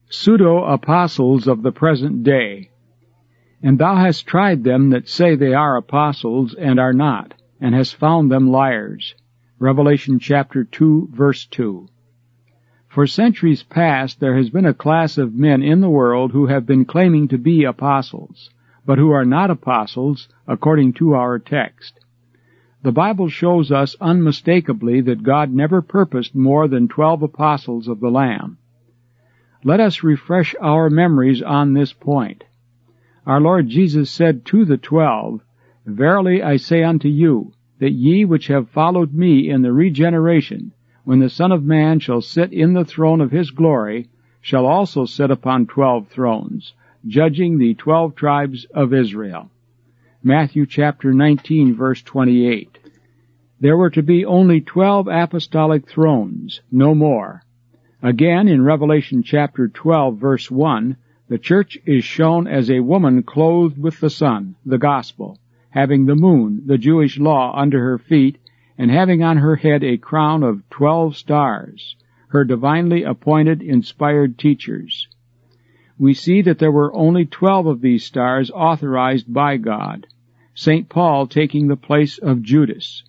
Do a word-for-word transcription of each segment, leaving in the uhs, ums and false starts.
pseudo-apostles of the present day. And thou hast tried them that say they are apostles and are not, and hast found them liars. Revelation chapter two, verse two. For centuries past there has been a class of men in the world who have been claiming to be apostles, but who are not apostles according to our text. The Bible shows us unmistakably that God never purposed more than twelve apostles of the Lamb. Let us refresh our memories on this point. Our Lord Jesus said to the twelve, Verily I say unto you, that ye which have followed me in the regeneration, when the Son of Man shall sit in the throne of his glory, shall also sit upon twelve thrones, judging the twelve tribes of Israel. Matthew chapter nineteen, verse twenty-eight. There were to be only twelve apostolic thrones, no more. Again, in Revelation chapter twelve, verse one, the church is shown as a woman clothed with the sun, the gospel, having the moon, the Jewish law, under her feet, and having on her head a crown of twelve stars, her divinely appointed, inspired teachers. We see that there were only twelve of these stars authorized by God, Saint Paul taking the place of Judas.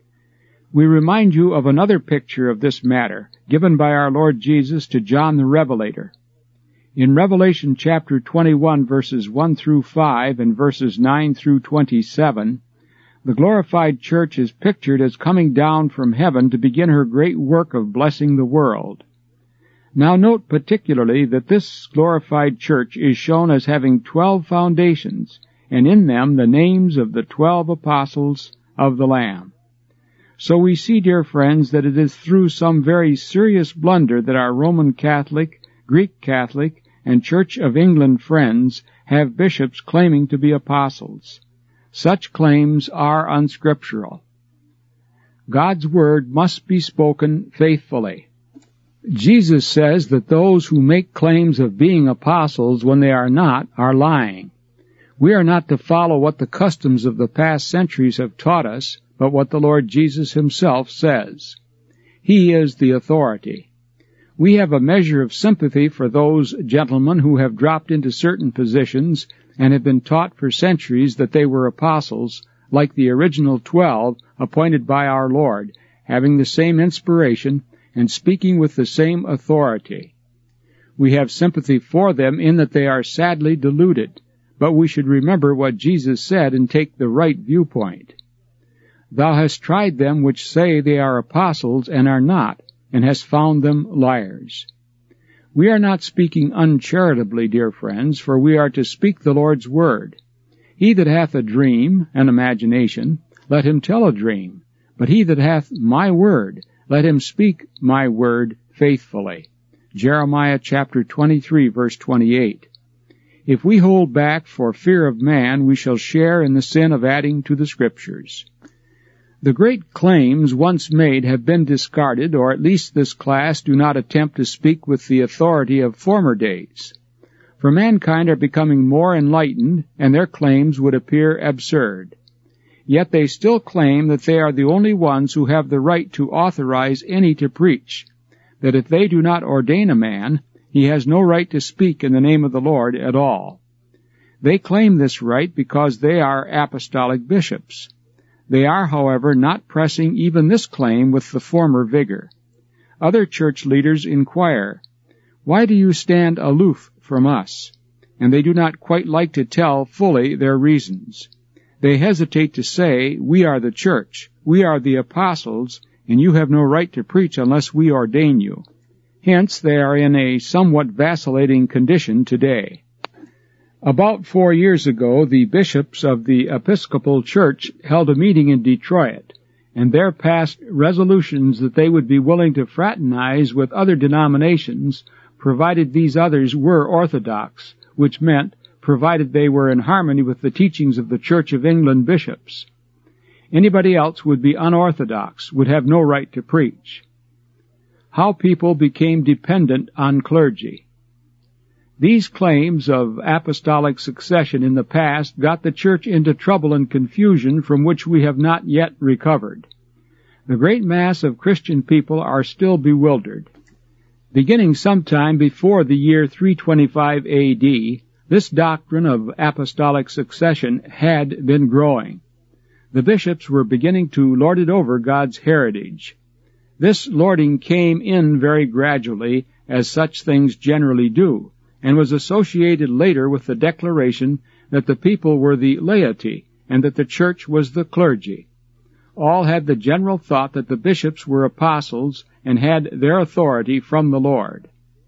We remind you of another picture of this matter, given by our Lord Jesus to John the Revelator. In Revelation chapter twenty-one, verses one through five, and verses nine through twenty-seven, the glorified church is pictured as coming down from heaven to begin her great work of blessing the world. Now note particularly that this glorified church is shown as having twelve foundations, and in them the names of the twelve apostles of the Lamb. So we see, dear friends, that it is through some very serious blunder that our Roman Catholic, Greek Catholic, and Church of England friends have bishops claiming to be apostles. Such claims are unscriptural. God's word must be spoken faithfully. Jesus says that those who make claims of being apostles when they are not are lying. We are not to follow what the customs of the past centuries have taught us, but what the Lord Jesus himself says. He is the authority. We have a measure of sympathy for those gentlemen who have dropped into certain positions and have been taught for centuries that they were apostles, like the original twelve appointed by our Lord, having the same inspiration and speaking with the same authority. We have sympathy for them in that they are sadly deluded, but we should remember what Jesus said and take the right viewpoint. Thou hast tried them which say they are apostles and are not, and hast found them liars. We are not speaking uncharitably, dear friends, for we are to speak the Lord's word. He that hath a dream, an imagination, let him tell a dream. But he that hath my word, let him speak my word faithfully. Jeremiah chapter twenty-three, verse twenty-eight. If we hold back for fear of man, we shall share in the sin of adding to the Scriptures. The great claims once made have been discarded, or at least this class do not attempt to speak with the authority of former days. For mankind are becoming more enlightened, and their claims would appear absurd. Yet they still claim that they are the only ones who have the right to authorize any to preach, that if they do not ordain a man, he has no right to speak in the name of the Lord at all. They claim this right because they are apostolic bishops. They are, however, not pressing even this claim with the former vigor. Other church leaders inquire, Why do you stand aloof from us? And they do not quite like to tell fully their reasons. They hesitate to say, We are the church, we are the apostles, and you have no right to preach unless we ordain you. Hence, they are in a somewhat vacillating condition today. About four years ago, the bishops of the Episcopal Church held a meeting in Detroit, and there passed resolutions that they would be willing to fraternize with other denominations, provided these others were orthodox, which meant provided they were in harmony with the teachings of the Church of England bishops. Anybody else would be unorthodox, would have no right to preach. How people became dependent on clergy. These claims of apostolic succession in the past got the church into trouble and confusion from which we have not yet recovered. The great mass of Christian people are still bewildered. Beginning sometime before the year three twenty-five A D, this doctrine of apostolic succession had been growing. The bishops were beginning to lord it over God's heritage. This lording came in very gradually, as such things generally do, and was associated later with the declaration that the people were the laity and that the church was the clergy. All had the general thought that the bishops were apostles and had their authority from the Lord.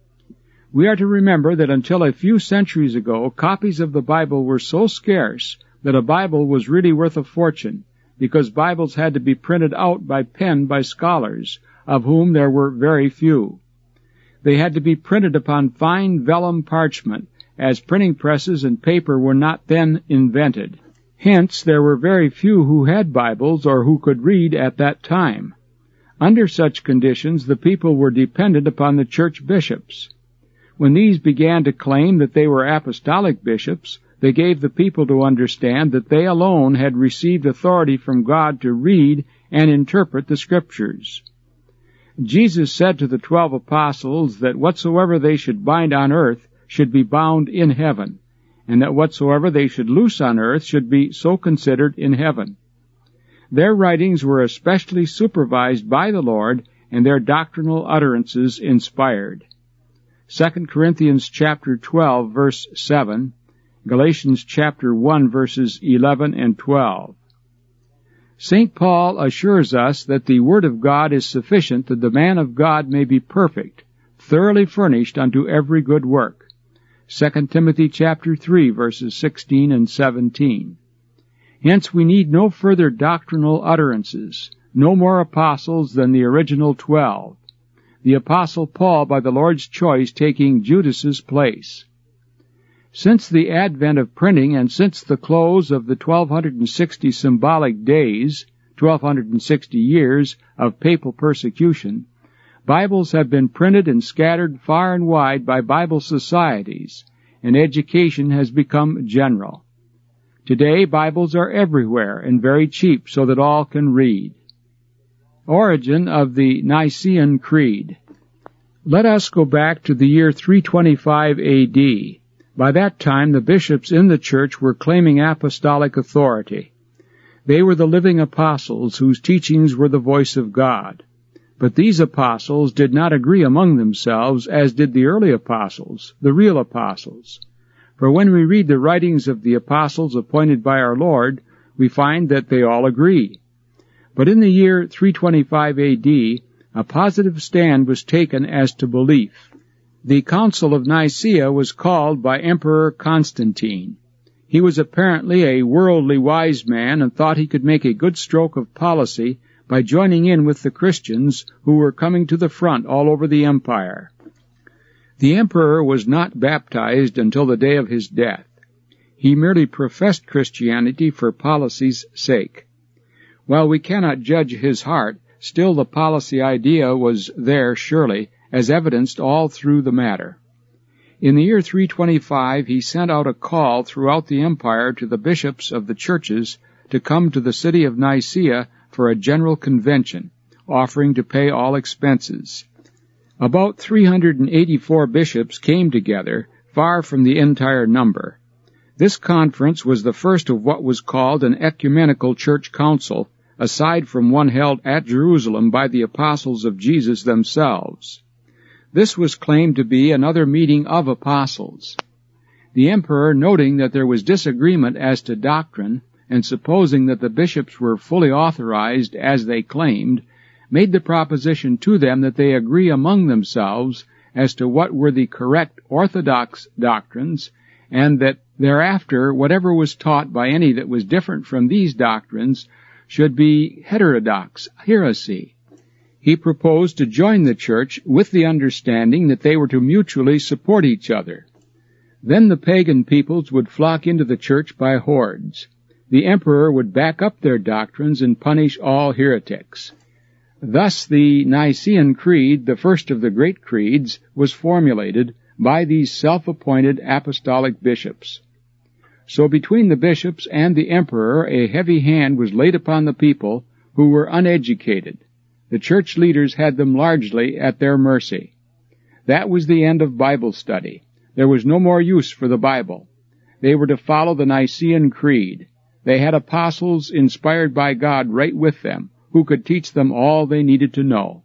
We are to remember that until a few centuries ago, copies of the Bible were so scarce that a Bible was really worth a fortune, because Bibles had to be printed out by pen by scholars, of whom there were very few. They had to be printed upon fine vellum parchment, as printing presses and paper were not then invented. Hence, there were very few who had Bibles or who could read at that time. Under such conditions, the people were dependent upon the church bishops. When these began to claim that they were apostolic bishops, they gave the people to understand that they alone had received authority from God to read and interpret the Scriptures. Jesus said to the twelve apostles that whatsoever they should bind on earth should be bound in heaven, and that whatsoever they should loose on earth should be so considered in heaven. Their writings were especially supervised by the Lord, and their doctrinal utterances inspired. Second Corinthians chapter twelve, verse seven, Galatians chapter one, verses eleven and twelve. Saint Paul assures us that the Word of God is sufficient that the man of God may be perfect, thoroughly furnished unto every good work. Second Timothy chapter three, verses sixteen and seventeen. Hence we need no further doctrinal utterances, no more apostles than the original twelve, the Apostle Paul by the Lord's choice taking Judas's place. Since the advent of printing and since the close of the twelve sixty symbolic days, twelve sixty years of papal persecution, Bibles have been printed and scattered far and wide by Bible societies, and education has become general. Today, Bibles are everywhere and very cheap so that all can read. Origin of the Nicene Creed. Let us go back to the year three twenty-five A D. By that time, the bishops in the church were claiming apostolic authority. They were the living apostles whose teachings were the voice of God. But these apostles did not agree among themselves, as did the early apostles, the real apostles. For when we read the writings of the apostles appointed by our Lord, we find that they all agree. But in the year three twenty-five A D, a positive stand was taken as to belief. The Council of Nicaea was called by Emperor Constantine. He was apparently a worldly wise man and thought he could make a good stroke of policy by joining in with the Christians who were coming to the front all over the empire. The emperor was not baptized until the day of his death. He merely professed Christianity for policy's sake. While we cannot judge his heart, still the policy idea was there surely, as evidenced all through the matter. In the year three twenty-five, he sent out a call throughout the empire to the bishops of the churches to come to the city of Nicaea for a general convention, offering to pay all expenses. About three hundred eighty-four bishops came together, far from the entire number. This conference was the first of what was called an ecumenical church council, aside from one held at Jerusalem by the apostles of Jesus themselves. This was claimed to be another meeting of apostles. The emperor, noting that there was disagreement as to doctrine, and supposing that the bishops were fully authorized as they claimed, made the proposition to them that they agree among themselves as to what were the correct orthodox doctrines, and that thereafter whatever was taught by any that was different from these doctrines should be heterodox, heresy. He proposed to join the church with the understanding that they were to mutually support each other. Then the pagan peoples would flock into the church by hordes. The emperor would back up their doctrines and punish all heretics. Thus the Nicene Creed, the first of the great creeds, was formulated by these self-appointed apostolic bishops. So between the bishops and the emperor a heavy hand was laid upon the people who were uneducated. The church leaders had them largely at their mercy. That was the end of Bible study. There was no more use for the Bible. They were to follow the Nicene Creed. They had apostles inspired by God right with them, who could teach them all they needed to know.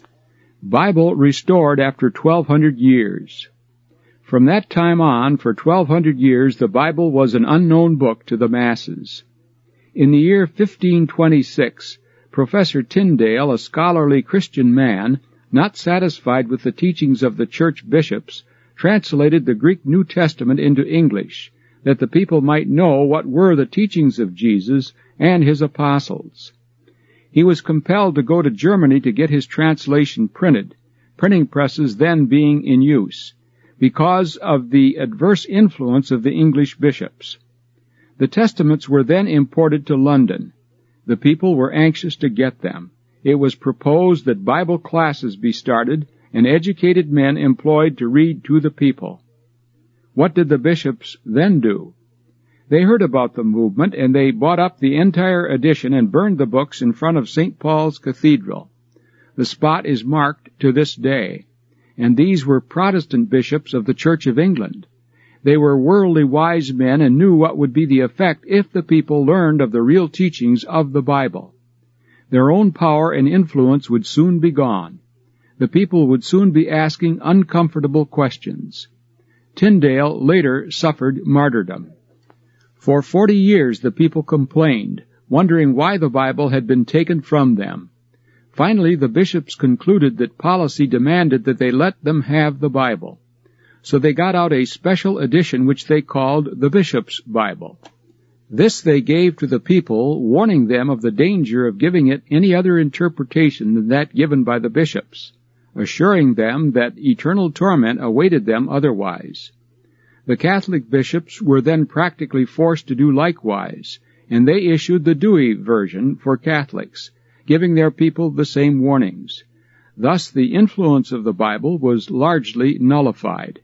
Bible restored after twelve hundred years. From that time on, for twelve hundred years, the Bible was an unknown book to the masses. In the year fifteen twenty-six, Professor Tyndale, a scholarly Christian man, not satisfied with the teachings of the church bishops, translated the Greek New Testament into English, that the people might know what were the teachings of Jesus and his apostles. He was compelled to go to Germany to get his translation printed, printing presses then being in use, because of the adverse influence of the English bishops. The Testaments were then imported to London. The people were anxious to get them. It was proposed that Bible classes be started and educated men employed to read to the people. What did the bishops then do? They heard about the movement, and they bought up the entire edition and burned the books in front of Saint Paul's Cathedral. The spot is marked to this day, and these were Protestant bishops of the Church of England. They were worldly wise men and knew what would be the effect if the people learned of the real teachings of the Bible. Their own power and influence would soon be gone. The people would soon be asking uncomfortable questions. Tyndale later suffered martyrdom. For forty years the people complained, wondering why the Bible had been taken from them. Finally, the bishops concluded that policy demanded that they let them have the Bible. So they got out a special edition which they called the Bishop's Bible. This they gave to the people, warning them of the danger of giving it any other interpretation than that given by the bishops, assuring them that eternal torment awaited them otherwise. The Catholic bishops were then practically forced to do likewise, and they issued the Dewey version for Catholics, giving their people the same warnings. Thus the influence of the Bible was largely nullified.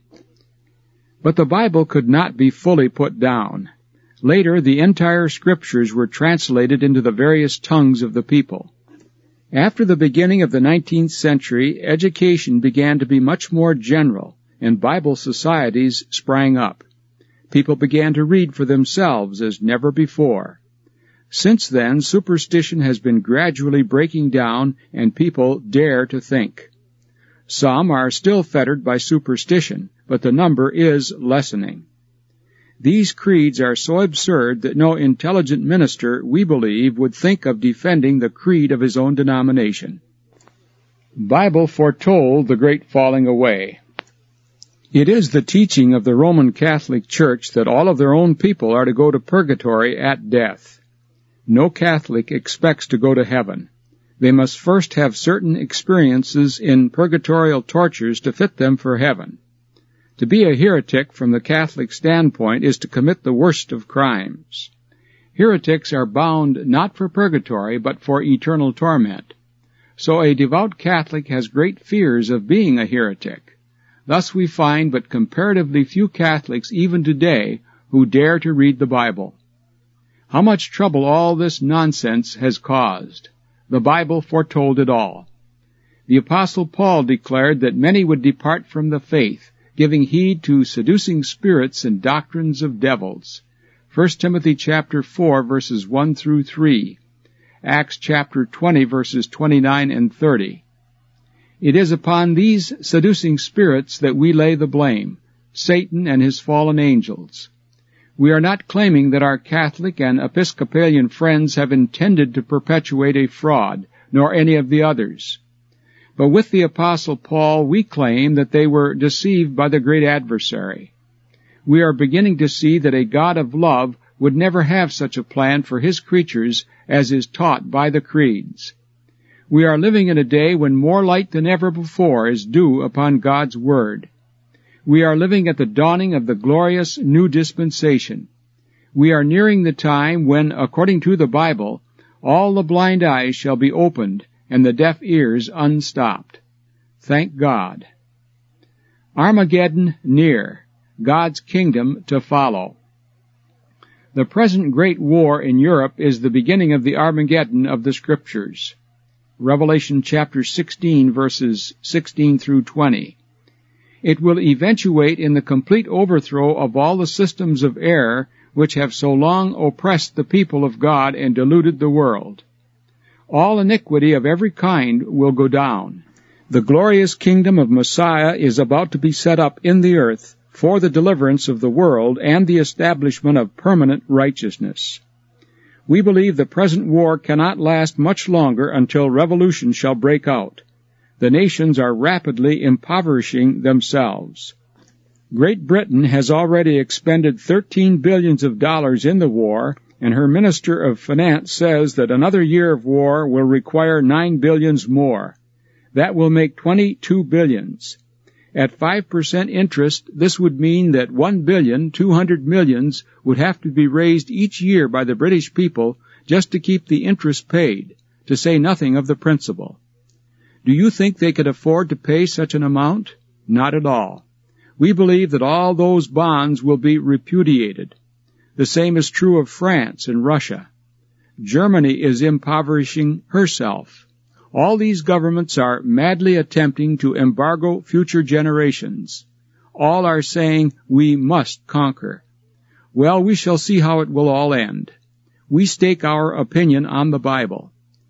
But the Bible could not be fully put down. Later, the entire Scriptures were translated into the various tongues of the people. After the beginning of the nineteenth century, education began to be much more general, and Bible societies sprang up. People began to read for themselves as never before. Since then, superstition has been gradually breaking down, and people dare to think. Some are still fettered by superstition, but the number is lessening. These creeds are so absurd that no intelligent minister, we believe, would think of defending the creed of his own denomination. Bible foretold the great falling away. It is the teaching of the Roman Catholic Church that all of their own people are to go to purgatory at death. No Catholic expects to go to heaven. They must first have certain experiences in purgatorial tortures to fit them for heaven. To be a heretic from the Catholic standpoint is to commit the worst of crimes. Heretics are bound not for purgatory, but for eternal torment. So a devout Catholic has great fears of being a heretic. Thus we find but comparatively few Catholics even today who dare to read the Bible. How much trouble all this nonsense has caused. The Bible foretold it all. The Apostle Paul declared that many would depart from the faith, giving heed to seducing spirits and doctrines of devils. First Timothy chapter four, verses one through three. Acts chapter twenty, verses twenty-nine and thirty. It is upon these seducing spirits that we lay the blame, Satan and his fallen angels. We are not claiming that our Catholic and Episcopalian friends have intended to perpetuate a fraud, nor any of the others. But with the Apostle Paul, we claim that they were deceived by the great adversary. We are beginning to see that a God of love would never have such a plan for his creatures as is taught by the creeds. We are living in a day when more light than ever before is due upon God's Word. We are living at the dawning of the glorious new dispensation. We are nearing the time when, according to the Bible, all the blind eyes shall be opened and the deaf ears unstopped. Thank God. Armageddon near, God's kingdom to follow. The present great war in Europe is the beginning of the Armageddon of the Scriptures. Revelation chapter sixteen, verses sixteen through twenty. It will eventuate in the complete overthrow of all the systems of error which have so long oppressed the people of God and deluded the world. All iniquity of every kind will go down. The glorious kingdom of Messiah is about to be set up in the earth for the deliverance of the world and the establishment of permanent righteousness. We believe the present war cannot last much longer until revolution shall break out. The nations are rapidly impoverishing themselves. Great Britain has already expended thirteen billions of dollars in the war, and her Minister of Finance says that another year of war will require nine billions more. That will make twenty-two billions. At five percent interest, this would mean that one billion two hundred millions would have to be raised each year by the British people just to keep the interest paid, to say nothing of the principal. Do you think they could afford to pay such an amount? Not at all. We believe that all those bonds will be repudiated. The same is true of France and Russia. Germany is impoverishing herself. All these governments are madly attempting to embargo future generations. All are saying, we must conquer. Well, we shall see how it will all end. We stake our opinion on the Bible.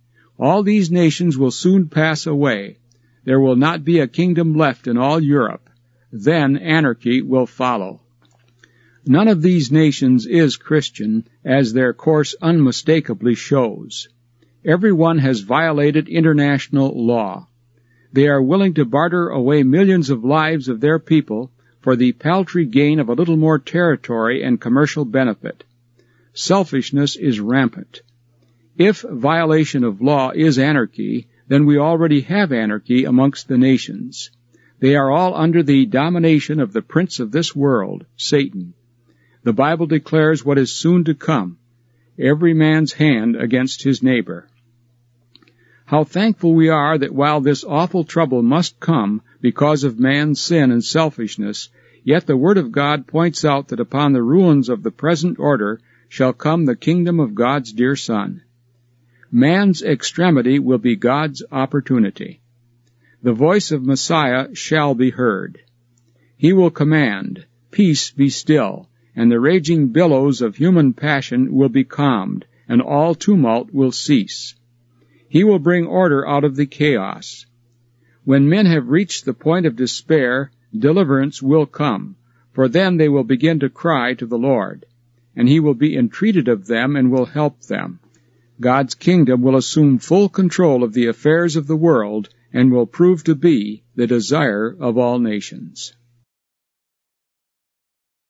All these nations will soon pass away. There will not be a kingdom left in all Europe. Then anarchy will follow. None of these nations is Christian, as their course unmistakably shows. Every one has violated international law. They are willing to barter away millions of lives of their people for the paltry gain of a little more territory and commercial benefit. Selfishness is rampant. If violation of law is anarchy, then we already have anarchy amongst the nations. They are all under the domination of the prince of this world, Satan. The Bible declares what is soon to come, every man's hand against his neighbor. How thankful we are that while this awful trouble must come because of man's sin and selfishness, yet the Word of God points out that upon the ruins of the present order shall come the kingdom of God's dear Son. Man's extremity will be God's opportunity. The voice of Messiah shall be heard. He will command, peace be still, and the raging billows of human passion will be calmed, and all tumult will cease. He will bring order out of the chaos. When men have reached the point of despair, deliverance will come, for then they will begin to cry to the Lord, and He will be entreated of them and will help them. God's kingdom will assume full control of the affairs of the world and will prove to be the desire of all nations.